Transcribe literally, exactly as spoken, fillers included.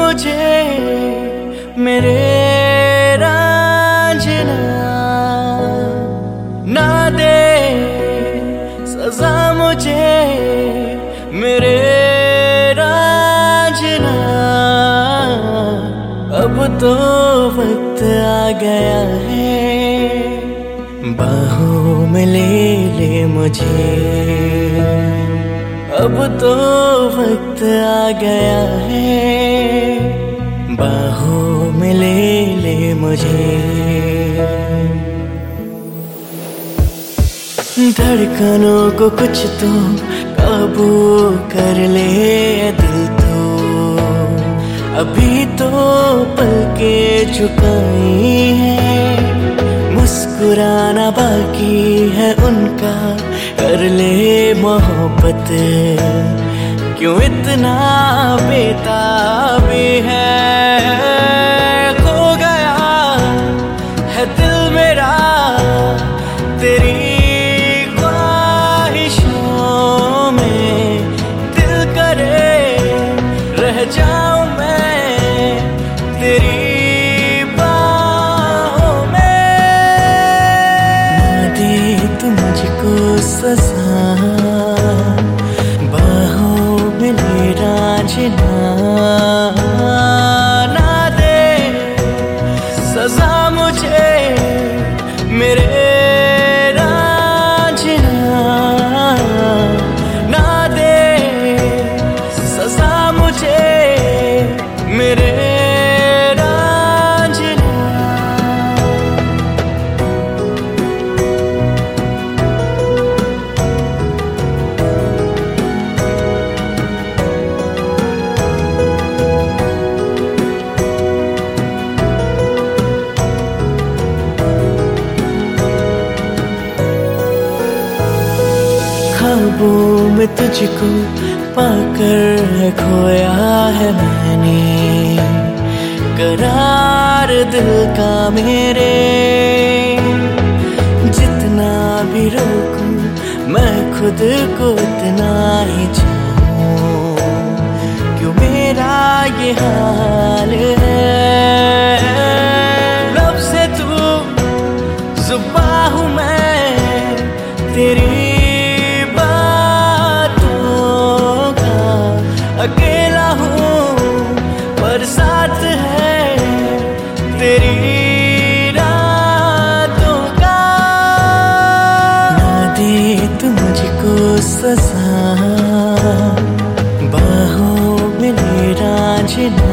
मुझे मेरे रांझना, ना दे सजा मुझे मेरे रांझना। अब तो वक्त आ गया है, बाहों में ले ले मुझे। अब तो वक्त आ गया है, बाहों में ले ले मुझे। धड़कनों को कुछ तो काबू कर ले दिल तो, अभी तो पलके झुकाई है, मुस्कुराना बाकी है उनका, कर ले मोहब्बत। क्यों इतना बेताबी है, खो गया है दिल मेरा तेरी ख्वाहिशों में। दिल करे रह जाऊं मैं तेरी बाहों में। ना दे तू मुझको सजा, बाहों में ले रांझना, ना दे सजा मुझे मेरे रांझना, ना दे सजा मुझे मेरे ख्वाबों में तुझको पाकर खोया है मैंने, करार दिल का मेरे। जितना भी रोकूं मैं खुद को उतना ही चाहूं, क्यों मेरा ये हाल है। लब से तू जुबां हूँ मैं तेरी, अकेला हूँ पर साथ है तेरी रातों का। ना दे तू मुझको सजा, बाहों में ले रांझना,